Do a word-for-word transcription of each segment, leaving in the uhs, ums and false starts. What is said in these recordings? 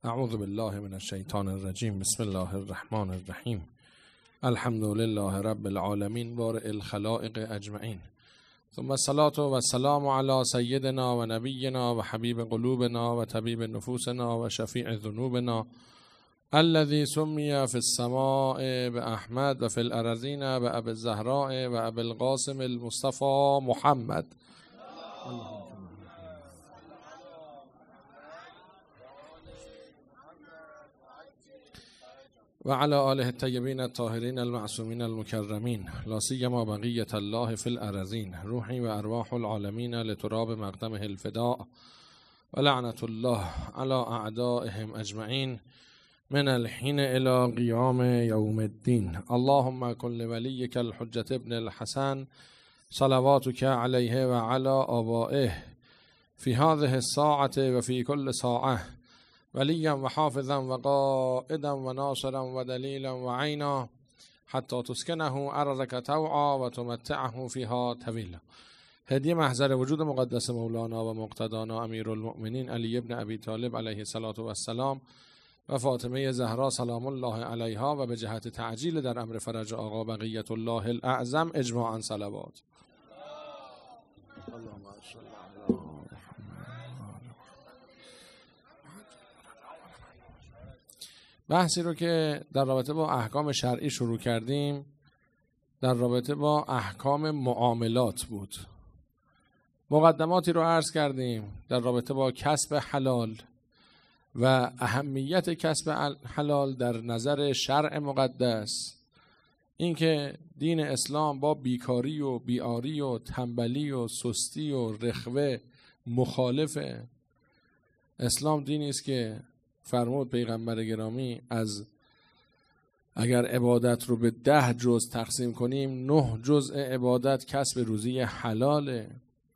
اعوذ بالله من الشیطان الرجیم. بسم الله الرحمن الرحیم. الحمد لله رب العالمین بارئ الخلائق اجمعین. ثم الصلاة و السلام علی سیدنا و نبینا و حبیب قلوبنا و طبیب نفوسنا و شفیع ذنوبنا الذي سمي في السماء بأحمد و في الأرضين بأبي الزهراء و أبي القاسم المصطفى محمد. و علی آله الطیبین الطاهرین المعصومین المکرمین لا سیما بقیة الله فی الأرضین روحی و ارواح العالمین لتراب مقدمه الفداء و لعنت الله علی اعدائهم اجمعین من الحین الى قیام یوم الدین. اللهم کن لولیک الحجة ابن الحسن صلواتک علیه و علی آبائه فی هذه الساعة و فی کل ساعة ولیا و حافظا و قائدا و ناصرا و دلیلا و عینا حتی تسکنه ارضک طوعا و تمتعه فیها طویلا. هدیه محضر وجود مقدس مولانا و مقتدانا امیر المؤمنین علی ابن ابی طالب علیه الصلاة و السلام و فاطمه زهرا سلام الله علیها و به جهت تعجیل در امر فرج آقا بقیت الله الاعظم اجماعا صلوات. بحثی رو که در رابطه با احکام شرعی شروع کردیم در رابطه با احکام معاملات بود. مقدماتی رو عرض کردیم در رابطه با کسب حلال و اهمیت کسب حلال در نظر شرع مقدس، اینکه دین اسلام با بیکاری و بیاری و تنبلی و سستی و رخوه مخالفه. اسلام دینی است که فرمود پیغمبر گرامی از اگر عبادت رو به ده جز تقسیم کنیم نه جزء عبادت کسب روزی حلاله.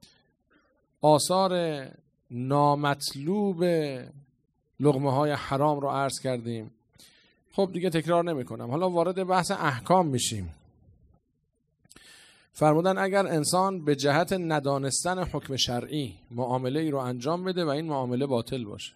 آثار نامطلوب لقمه های حرام رو عرض کردیم. خب دیگه تکرار نمی کنم. حالا وارد بحث احکام میشیم. فرمودن اگر انسان به جهت ندانستن حکم شرعی معامله ای رو انجام بده و این معامله باطل باشه،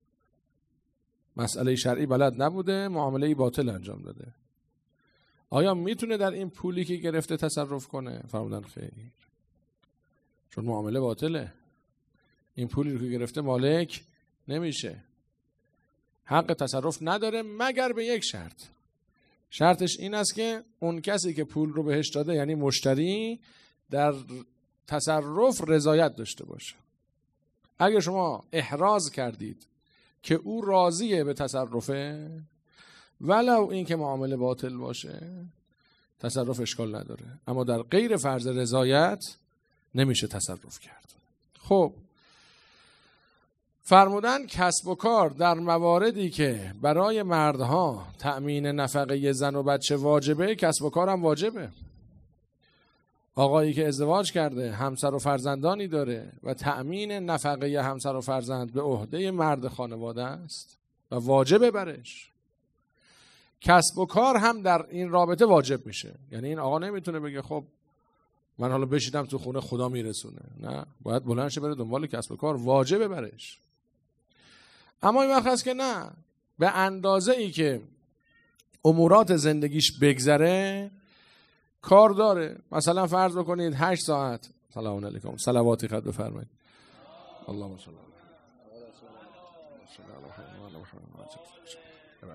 مسئله شرعی بلد نبوده، معامله باطل انجام داده، آیا میتونه در این پولی که گرفته تصرف کنه؟ فرمودن خیر، چون معامله باطله. این پولی رو که گرفته مالک نمیشه، حق تصرف نداره مگر به یک شرط. شرطش این است که اون کسی که پول رو بهش داده یعنی مشتری در تصرف رضایت داشته باشه. اگر شما احراز کردید که او راضیه به تصرفه ولو این که معامله باطل باشه تصرف اشکال نداره، اما در غیر فرض رضایت نمیشه تصرف کرد. خب فرمودن کسب و کار در مواردی که برای مردها تأمین نفقه زن و بچه واجبه، کسب و کار هم واجبه. آقایی که ازدواج کرده همسر و فرزندانی داره و تأمین نفقه همسر و فرزند به عهده مرد خانواده است و واجبه برش. کسب و کار هم در این رابطه واجب میشه. یعنی این آقا نمیتونه بگه خب من حالا بشیدم تو خونه خدا میرسونه، نه، باید بلند شه بره دنبال کسب و کار، واجبه برش. اما این وقت هست که نه، به اندازه ای که امورات زندگیش بگذره کار داره. مثلا فرض بکنید هشت ساعت سلام علیکم صلواتی خد بفرمایید اللهم صل علی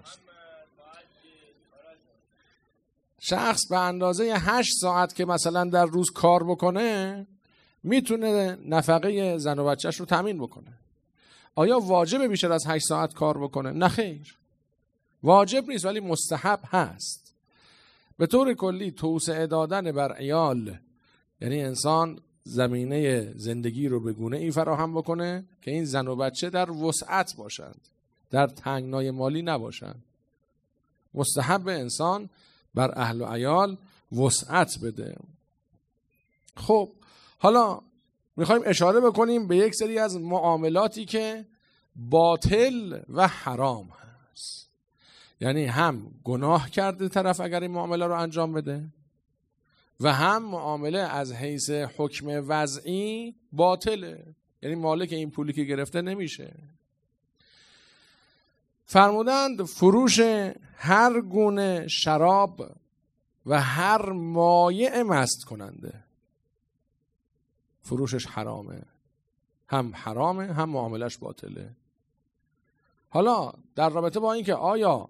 شخص به اندازه هشت ساعت که مثلا در روز کار بکنه میتونه نفقه زن و بچهش رو تامین بکنه. آیا واجبه بیشتر از هشت ساعت کار بکنه؟ نه خیر، واجب نیست ولی مستحب هست. به طور کلی توسعه دادن بر عیال یعنی انسان زمینه زندگی رو به گونه ای فراهم بکنه که این زن و بچه در وسعت باشند، در تنگنای مالی نباشند. مستحب انسان بر اهل و عیال وسعت بده. خب حالا میخوایم اشاره بکنیم به یک سری از معاملاتی که باطل و حرام هست. یعنی هم گناه کرده طرف اگر این معامله رو انجام بده و هم معامله از حیث حکم وضعی باطله، یعنی مالک این پولی که گرفته نمیشه. فرمودند فروش هر گونه شراب و هر مایع مست کننده فروشش حرامه، هم حرامه هم معاملش باطله. حالا در رابطه با این که آیا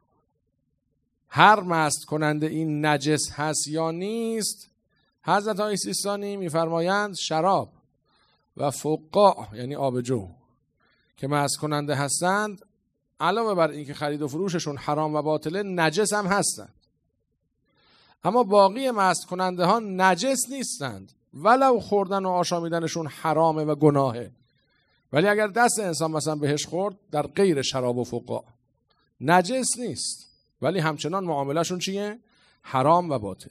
هر مست کننده این نجس هست یا نیست، حضرت آقای سیستانی میفرمایند شراب و فقاع یعنی آبجو که مست کننده هستند، علاوه بر این که خرید و فروششون حرام و باطله، نجس هم هستند. اما باقی مست کننده ها نجس نیستند، ولو خوردن و آشامیدنشون حرامه و گناهه، ولی اگر دست انسان مثلا بهش خورد در غیر شراب و فقاع نجس نیست، ولی همچنان معاملهشون چیه؟ حرام و باطل.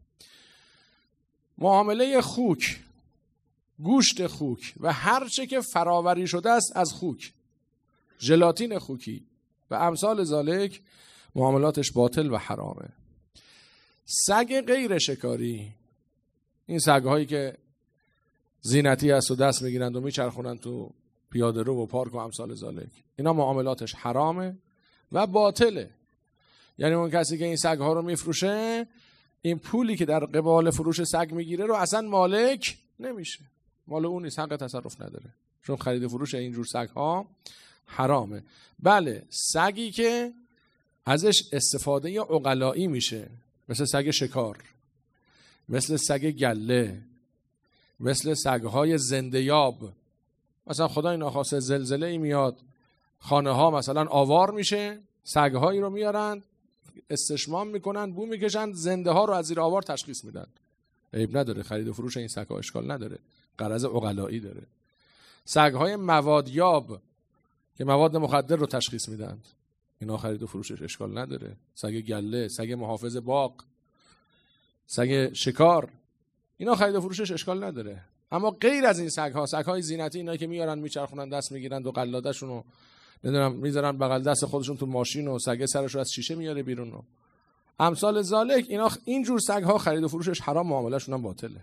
معامله خوک، گوشت خوک و هر چه که فراوری شده است از خوک، ژلاتین خوکی و امثال ذالک، معاملاتش باطل و حرامه. سگ غیر شکاری، این سگ‌هایی که زینتی هست و دست میگیرند و میچرخونند تو پیاده رو و پارک و امثال ذالک، اینا معاملاتش حرامه و باطله. یعنی اون کسی که این سگ‌ها رو میفروشه، این پولی که در قبال فروش سگ میگیره رو اصلا مالک نمیشه، مال اون نیست، حق تصرف نداره، چون خرید و فروش اینجور سگ‌ها حرامه. بله، سگی که ازش استفاده عقلایی میشه، مثل سگ شکار، مثل سگ گله، مثل سگ‌های زنده یاب، مثلا خدای ناخواسته زلزله ای میاد خانه ها مثلا آوار میشه، سگ‌هایی رو میارن استشمام میکنن، بو میکشن، زنده ها رو از زیر آوار تشخیص میدن، عیب نداره، خرید و فروش این سگ‌ها اشکال نداره، غرض عقلایی داره. سگ‌های موادیاب که مواد مخدر رو تشخیص میدن، اینا خرید و فروشش اشکال نداره. سگ گله، سگ محافظ باغ، سگ شکار، اینا خرید و فروشش اشکال نداره. اما غیر از این سگ‌ها، سگ‌های زینتی، اینا که میارن میچرخونن دست میگیرن و قلاده‌شون رو نمیدونم میذارن بغل دست خودشون تو ماشین و سگ سرش رو از شیشه میاره بیرون و امثال ذالک، اینا اینجور سگ‌ها خرید و فروشش حرام، معامله‌شون هم باطله.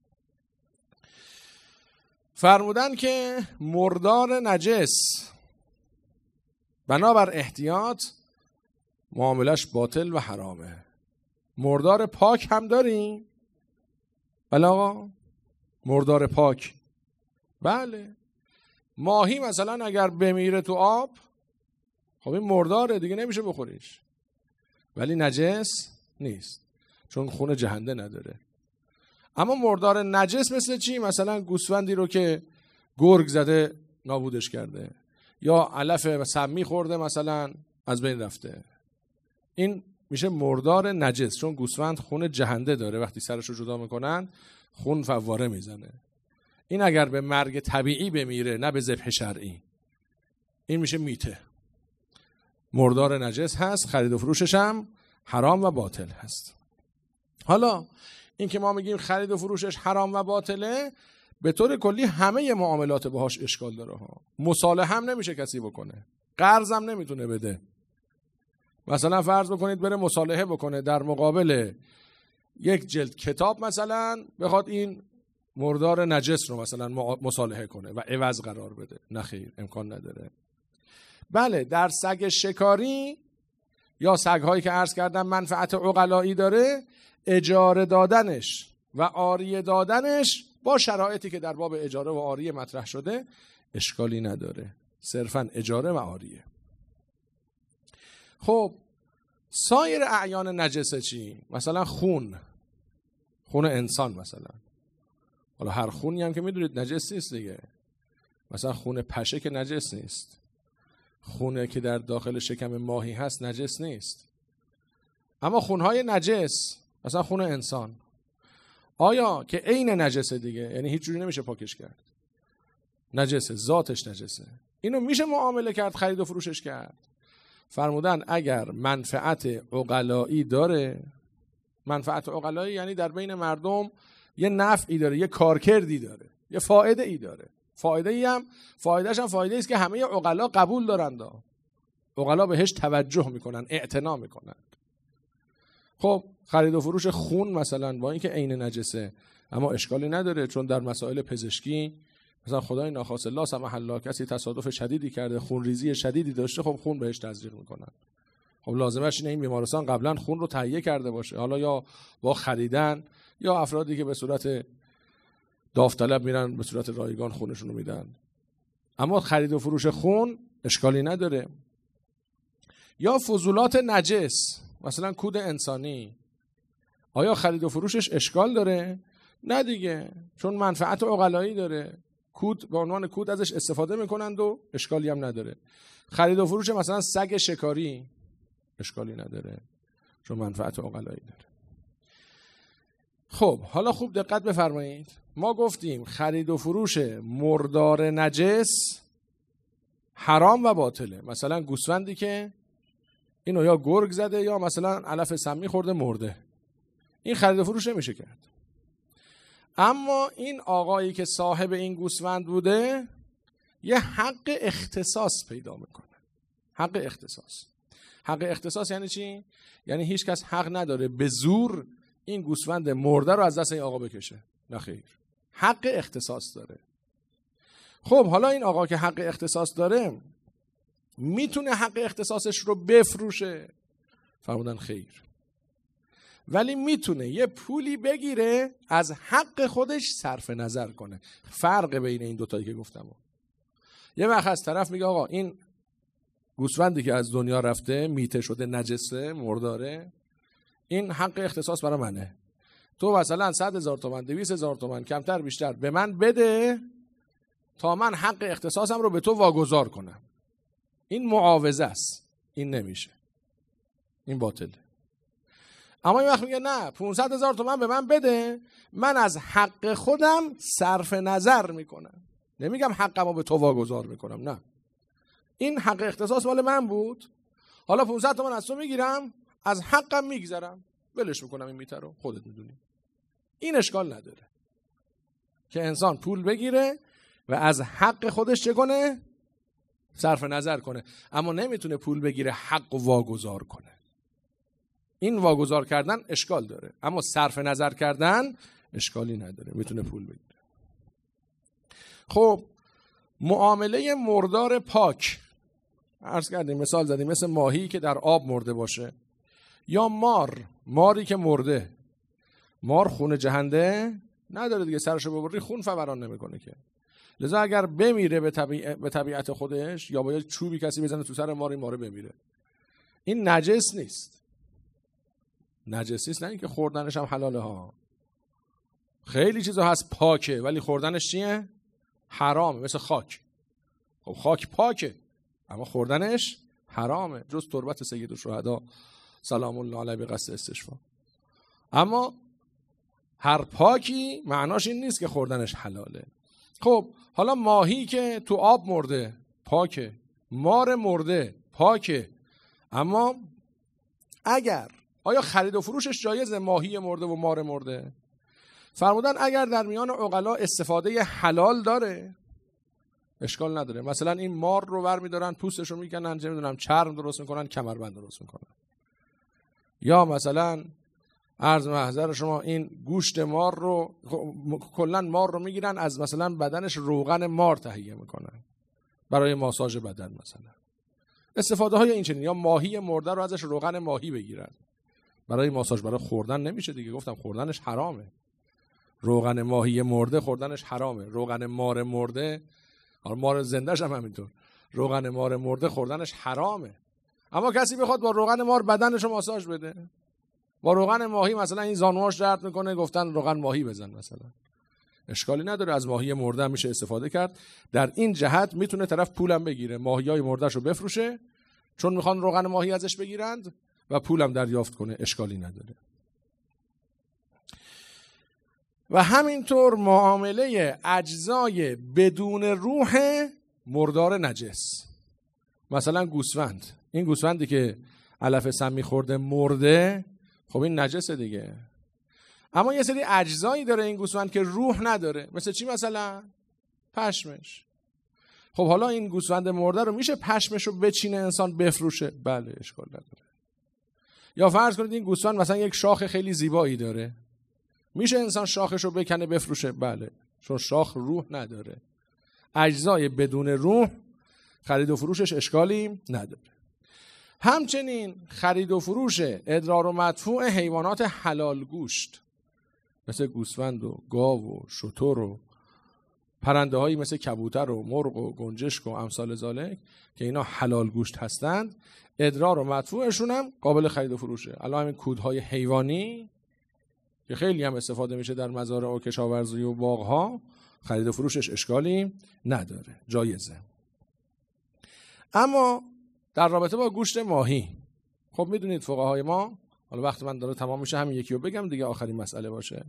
فرمودن که مردار نجس بنابر احتیاط معاملش باطل و حرامه. مردار پاک هم داریم؟ بله آقا، مردار پاک، بله. ماهی مثلا اگر بمیره تو آب، خب این مرداره دیگه، نمیشه بخوریش، ولی نجس نیست چون خون جهنده نداره. اما مردار نجس مثل چی؟ مثلا گوسفندی رو که گرگ زده نابودش کرده، یا علف سمی خورده مثلا از بین رفته، این میشه مردار نجس، چون گوسفند خون جهنده داره، وقتی سرش رو جدا میکنن خون فواره میزنه. این اگر به مرگ طبیعی بمیره، نه به ذبح شرعی، این میشه میته، مردار نجس هست، خرید و فروشش هم حرام و باطل هست. حالا این که ما میگیم خرید و فروشش حرام و باطله، به طور کلی همه معاملات باهاش اشکال داره ها. مصالحه هم نمیشه کسی بکنه، قرض هم نمیتونه بده. مثلا فرض بکنید بره مصالحه بکنه در مقابل یک جلد کتاب، مثلا بخواد این مردار نجس رو مثلا مصالحه کنه و عوض قرار بده، نه خیر، امکان نداره. بله، در سگ شکاری یا سگ‌هایی که عرض کردم منفعت عقلایی داره، اجاره دادنش و عاریه دادنش با شرایطی که در باب اجاره و عاریه مطرح شده اشکالی نداره، صرفاً اجاره و عاریه. خب سایر اعیان نجسه چی؟ مثلا خون، خون انسان مثلا، حالا هر خونی هم که میدونید نجس نیست دیگه، مثلا خون پشه که نجس نیست، خونه که در داخل شکم ماهی هست نجس نیست. اما خونهای نجس، مثلا خون انسان، آیا که عین نجسه دیگه، یعنی هیچ جوری نمیشه پاکش کرد، نجسه، ذاتش نجسه، اینو میشه معامله کرد، خرید و فروشش کرد؟ فرمودن اگر منفعت عقلایی داره، منفعت عقلایی یعنی در بین مردم یه نفعی داره، یه کارکردی داره، یه فایده ای داره، فایده ای هم فایدهش هم فایده است که همه عقلا قبول دارند، عقلا بهش توجه میکنن، اعتنا میکنن. خب خرید و فروش خون مثلا با اینکه عین نجسه اما اشکالی نداره، چون در مسائل پزشکی مثلا خدای ناخواسته لا سمح الله کسی تصادف شدیدی کرده، خونریزی شدیدی داشته، خب خون بهش تزریق میکنن. خب لازمش اینه این بیمارستان قبلا خون رو تهیه کرده باشه، حالا یا با خریدن یا افرادی که به صورت داوطلب میرن به صورت رایگان خونشون رو میدن. اما خرید و فروش خون اشکالی نداره. یا فضولات نجس، مثلا کود انسانی، آیا خرید و فروشش اشکال داره؟ نه دیگه، چون منفعت عقلایی داره. کود به عنوان کود ازش استفاده میکنند و اشکالی هم نداره. خرید و فروش مثلا سگ شکاری اشکالی نداره، چون منفعت عقلایی داره. خب حالا خوب دقت بفرمایید، ما گفتیم خرید و فروش مردار نجس حرام و باطله. مثلا گوسفندی که اینو یا گرگ زده یا مثلا علف سمی خورده مرده، این خرید و فروش نمیشه کرد. اما این آقایی که صاحب این گوسفند بوده یه حق اختصاص پیدا میکنه. حق اختصاص. حق اختصاص یعنی چی؟ یعنی هیچ کس حق نداره به زور این گوسفند مرده رو از دست این آقا بکشه. نه خیر، حق اختصاص داره. خب حالا این آقا که حق اختصاص داره میتونه حق اختصاصش رو بفروشه؟ فرمودن خیر، ولی میتونه یه پولی بگیره از حق خودش صرف نظر کنه. فرق بین این دوتایی که گفتم. یه وقت از طرف میگه آقا این گوسفندی که از دنیا رفته میته شده، نجسه، مرداره، این حق اختصاص برای منه. تو مثلا صد هزار تومن، دویست هزار تومن، کمتر بیشتر به من بده تا من حق اختصاصم رو به تو واگذار کنم. این معاوضه است، این نمیشه، این باطله. اما این وقت میگه نه، پانصد هزار تومن به من بده، من از حق خودم صرف نظر میکنم، نمیگم حقم رو به تو واگذار میکنم، نه، این حق اختصاص مال من بود، حالا پانصد تومن از تو میگیرم، از حقم میگذرم، ولش میکنم این میته رو، خودت میدونی. این اشکال نداره که انسان پول بگیره و از حق خودش چه کنه؟ صرف نظر کنه. اما نمیتونه پول بگیره حق و واگذار کنه. این واگذار کردن اشکال داره، اما صرف نظر کردن اشکالی نداره، میتونه پول بگیره. خب معامله مردار پاک عرض کردیم، مثال زدیم، مثل ماهی که در آب مرده باشه، یا مار، ماری که مرده. مار خون جهنده نداره دیگه، سرشو ببری خون فوران نمیکنه که. لذا اگر بمیره به طبیعت, به طبیعت خودش، یا با یه چوبی کسی بزنه تو سر مار، این ماره بمیره، این نجس نیست. نجس نیست، نه اینکه خوردنش هم حلاله ها. خیلی چیزا هست پاکه ولی خوردنش چیه؟ حرامه، مثل خاک. خب خاک پاکه اما خوردنش حرامه، جز تربت سید الشهدا سلام الله علیه به قصد استشفا. اما هر پاکی معناش این نیست که خوردنش حلاله. خب حالا ماهی که تو آب مرده پاکه، مار مرده پاکه، اما اگر آیا خرید و فروشش جایزه؟ ماهی مرده و مار مرده فرمودن اگر در میان عقلا استفاده حلال داره اشکال نداره. مثلا این مار رو ور میدارن، پوستش رو میکنن، چه میدونم چرم درست میکنن، کمربند درست میکنن. یا مثلا عرض محضر شما این گوشت مار رو کلا مار رو میگیرن از مثلا بدنش روغن مار تهیه میکنن برای ماساژ بدن مثلا. استفاده های این چنین. یا ماهی مرده رو ازش روغن ماهی بگیرن برای ماساژ، برای خوردن نمیشه دیگه، گفتم خوردنش حرامه. روغن ماهی مرده خوردنش حرامه. روغن مار مرده، مار زنده‌ش هم همینطور، روغن مار مرده خوردنش حرامه. اما کسی بخواد با روغن مار بدنش رو ماساژ بده، با روغن ماهی مثلا این زانوهاش درد میکنه، گفتن روغن ماهی بزن مثلا، اشکالی نداره، از ماهی مرده میشه استفاده کرد. در این جهت میتونه طرف پولم بگیره، ماهیای مردهشو بفروشه چون میخوان روغن ماهی ازش بگیرند و پولم دریافت کنه، اشکالی نداره. و همینطور معامله اجزای بدون روح مردار نجس. مثلا گوسفند، این گوسفندی که علف سمی خورده مرده، خب این نجسه دیگه. اما یه سری اجزایی داره این گوسفند که روح نداره. مثل چی؟ مثلا پشمش. خب حالا این گوسفند مرده رو میشه پشمش رو بچینه انسان بفروشه؟ بله، اشکال نداره. یا فرض کنید این گوسفند مثلا یک شاخ خیلی زیبایی داره، میشه انسان شاخش رو بکنه بفروشه؟ بله، چون شاخ روح نداره. اجزای بدون روح خرید و فروشش اشکالی نداره. همچنین خرید و فروش ادرار و مدفوع حیوانات حلال گوشت مثل گوسفند و گاو و شتر و پرنده هایی مثل کبوتر و مرغ و گنجشک و امثال ذالک که اینا حلال گوشت هستند، ادرار و مدفوعشون هم قابل خرید و فروشه. الان همین کودهای حیوانی که خیلی هم استفاده میشه در مزارع و کشاورزی و باغ‌ها، خرید و فروشش اشکالی نداره، جایزه. اما در رابطه با گوشت ماهی، خب میدونید فقهای ما، حالا وقت من داره تمام میشه همین یکی رو بگم دیگه آخرین مسئله باشه،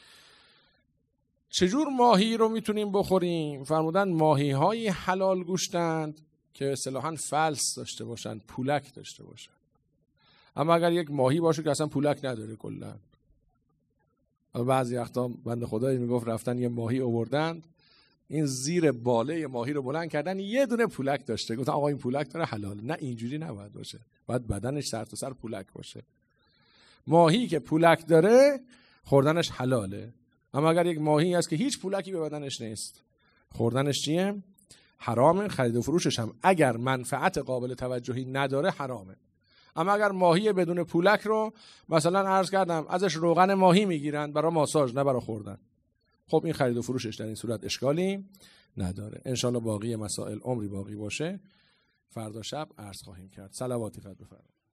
چجور ماهی رو میتونیم بخوریم؟ فرمودن ماهی های حلال گوشتند که اصطلاحاً فلس داشته باشن، پولک داشته باشن. اما اگر یک ماهی باشه که اصلا پولک نداره کلا، بعضی وقتا بنده خدایی میگفت رفتن یه ماهی آوردند، این زیر باله ماهی رو بلند کردن، یه دونه پولک داشته، گفتن آقا این پولک داره حلال. نه، اینجوری نباید باشه، باید بدنش سر تا سر پولک باشه. ماهی که پولک داره خوردنش حلاله. اما اگر یک ماهی هست که هیچ پولکی به بدنش نیست، خوردنش چیه؟ حرامه. خرید و فروشش هم اگر منفعت قابل توجهی نداره حرامه. اما اگر ماهی بدون پولک رو مثلا عرض کردم ازش روغن ماهی میگیرن برای ماساژ نه برای خوردن، خب این خرید و فروشش در این صورت اشکالی نداره. انشالله باقی مسائل عمری باقی باشه فردا شب عرض خواهیم کرد. صلواتی خدمت بفرمایید.